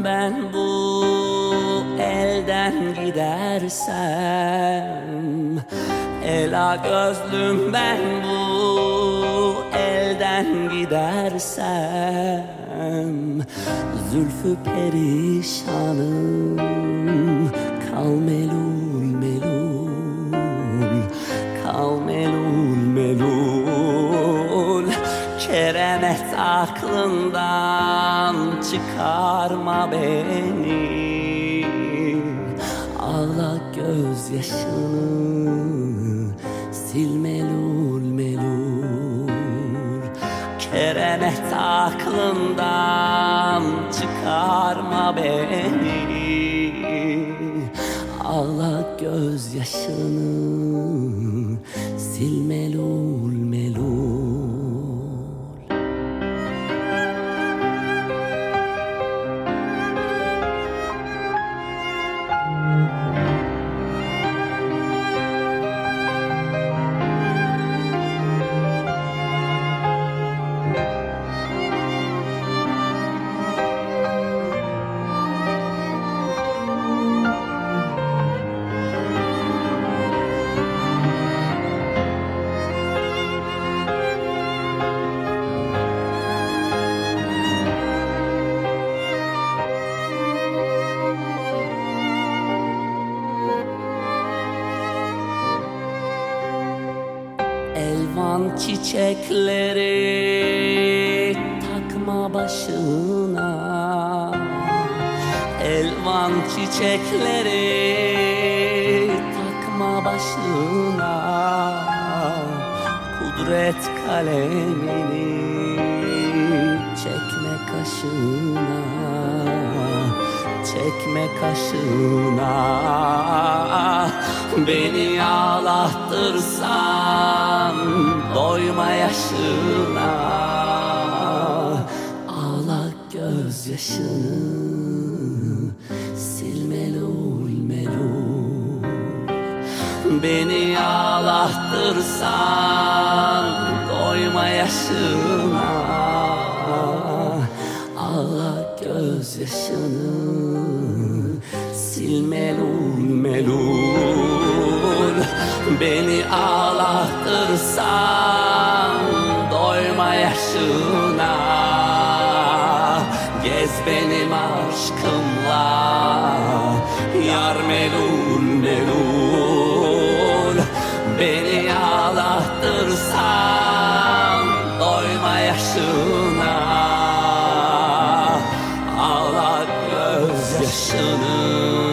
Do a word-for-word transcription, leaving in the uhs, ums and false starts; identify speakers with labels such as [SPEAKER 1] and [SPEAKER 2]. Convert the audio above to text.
[SPEAKER 1] ben bu elden gidersem, ela gözlüm ben bu elden gidersem, zülfü perişanım, kal melul melul, kal melul melul. Keremet aklından çıkarma beni, ağla gözyaşını, sil melul melul. Keremet aklından çıkarma beni, ağla gözyaşını, sil melul melul. Elvan çiçekleri takma başına, elvan çiçekleri takma başına. Kudret kalemini çekme kaşına, çekme kaşına. Beni ağlattırsan doyma yaşına, ağla gözyaşını, sil melul melul. Beni ağlattırsan doyma yaşına, ağla gözyaşını, sil melul melul. Beni ağlattırsan doyma yaşına, gez benim aşkımla yar melul melul. Beni ağlattırsan doyma yaşına, ağla gözyaşını,